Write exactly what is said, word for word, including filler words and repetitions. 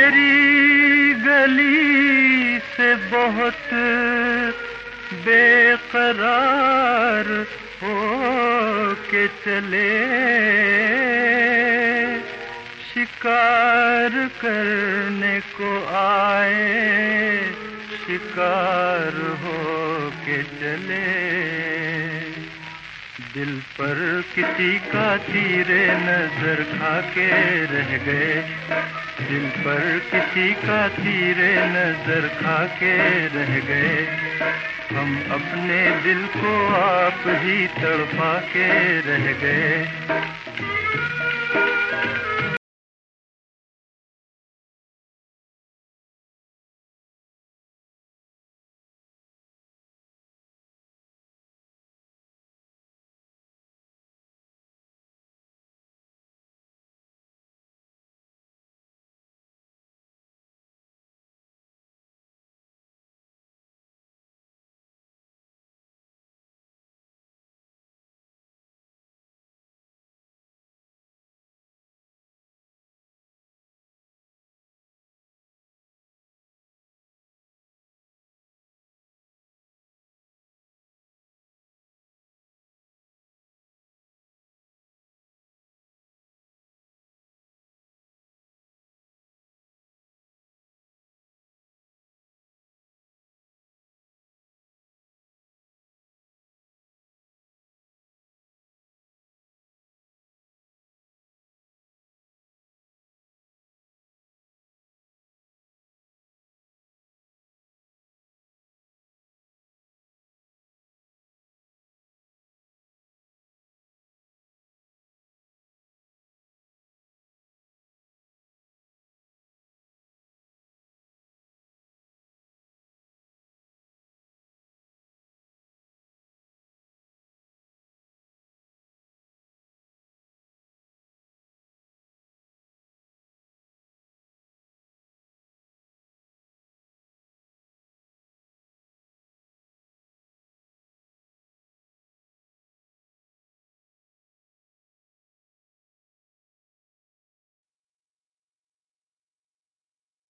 तेरी गली से बहुत बेकरार हो के चले, शिकार करने को आए, शिकार हो के चले। दिल पर किसी का तीरे नजर खाके रह गए, दिल पर किसी का तीरे नजर खाके रह गए। हम अपने दिल को आप ही तड़पा के रह गए,